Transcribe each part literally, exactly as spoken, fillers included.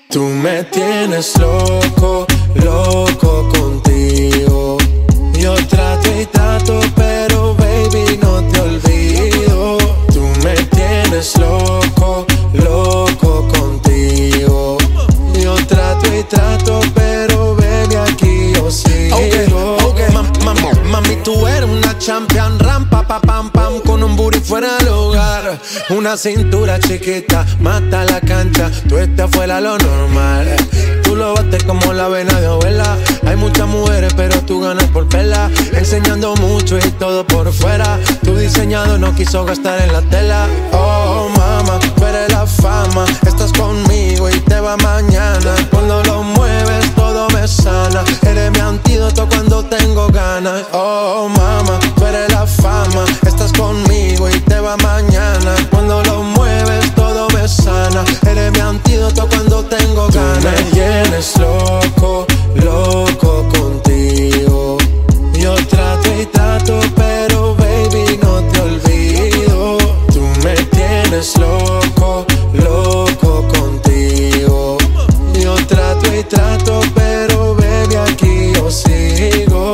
Tú me tienes loco, loco contigo. Yo trato y trato, pero baby no te olvido. Tú me tienes loco, loco contigo. Yo trato y trato, pero baby aquí yo sigo. Okay, okay. Ma, ma, ma, mami, tú eres una champion, rampa, pa, pam, pam, con un booty fuera del hogar. Una cintura chiquita, mata la cancha, tú estás fuera lo normal. Tú lo bates como la vena de abuela. Hay muchas mujeres, pero tú ganas por pela. Enseñando mucho y todo por fuera. Tu diseñado no quiso gastar en la tela. Oh, mama, tú eres la fama. Estás conmigo y te va mañana. Cuando lo mueves, todo me sana. Eres mi antídoto cuando tengo ganas. Oh, mama, tú eres la fama. Estás conmigo y te va mañana. Cuando lo mueves, todo me sana. Eres mi antídoto cuando tengo ganas. Tú me tienes loco, loco contigo. Yo trato y trato, pero baby no te olvido. Tú me tienes loco, loco contigo. Yo trato y trato, pero baby aquí yo sigo.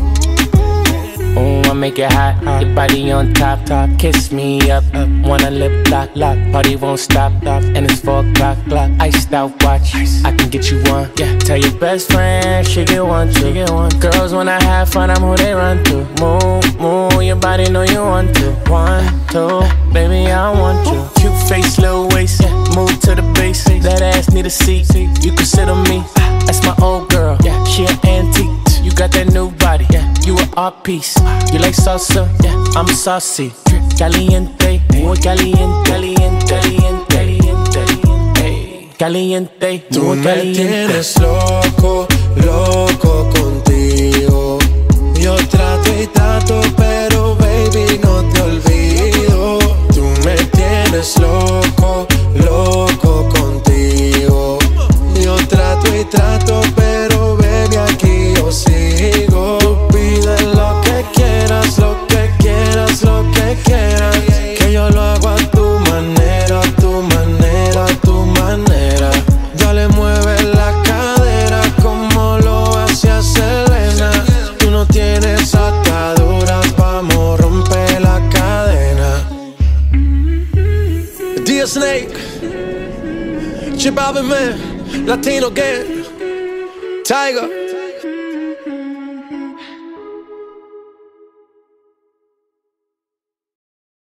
Ooh, I make it hot, hot. Your body on top, top. Kiss me up, up. Wanna lip lock, lock. Party won't stop, stop. And it's four o'clock, clock. Iced out watch. Ice. I can get you one. Yeah. Tell your best friend she get one, she get one. Girls when I have fun, I'm who they run to. Move, move. Your body know you want to. One, two, baby I want you. Cute face, little waist. Yeah. Move to the base. That ass need a seat. You can sit on me. That's my old girl. Yeah. She an antique. You got that new body, yeah. You an art piece. You like salsa, yeah. I'm saucy. Caliente, muy caliente, caliente, caliente, caliente, caliente. Tú me tienes loco, loco contigo. Yo trato y trato, pero baby no te olvido. Tú me tienes loco, loco contigo. Yo trato y trato, pero baby aquí yo sigo. Tú pides lo que quieras, lo que quieras, lo que quieras. Que yo lo hago a tu manera, a tu manera, a tu manera. Dale, mueve la cadera como lo hacía Selena. Tú no tienes ataduras, vamos, rompe la cadena. D Snake, Chip Alvin Man, Latino Gang, Tiger.